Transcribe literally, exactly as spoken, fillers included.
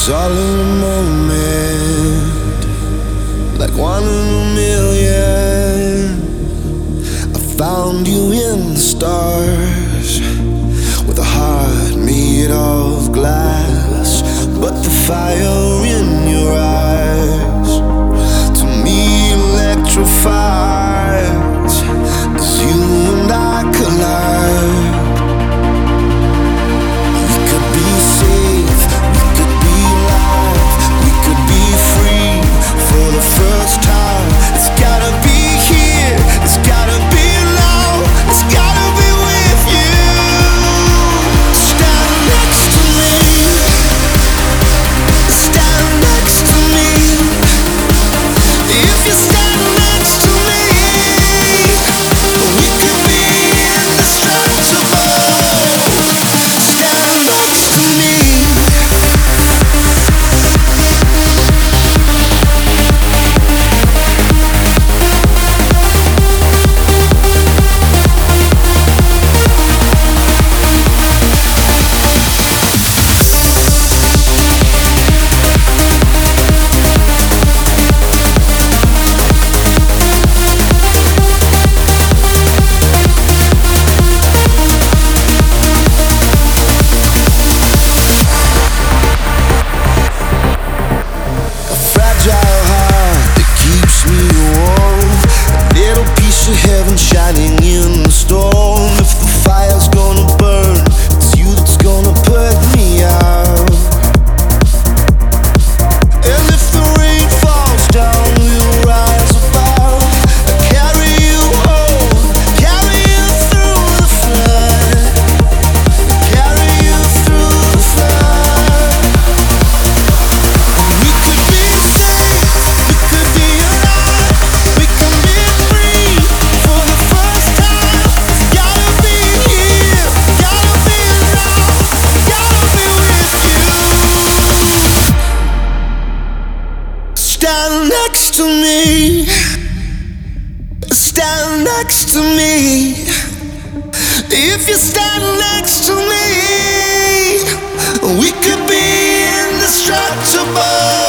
all in a moment, like one in a million. I found you in the stars, with a heart made of glass, but the fire in your eyes, to me electrifies, as you and I collide. We could be safe, we could be alive, we could be free for the first time. It's gotta be here, it's gotta be now, it's gotta be with you. Stand next to me, stand next to me. If you stand next to me, we could be indestructible. Stand next to me. Heaven shining in the storm. If the fire's gonna burn, it's you that's gonna put me out. And if the rain falls down, we'll rise above. I'll carry you home, carry you through the flood, carry you through the flood. We could be safe, we could be alive, we can be free for the first time. It's gotta be here, gotta be now, gotta be with you. Stand next to me, stand next to me. If you stand next to me, we could be indestructible.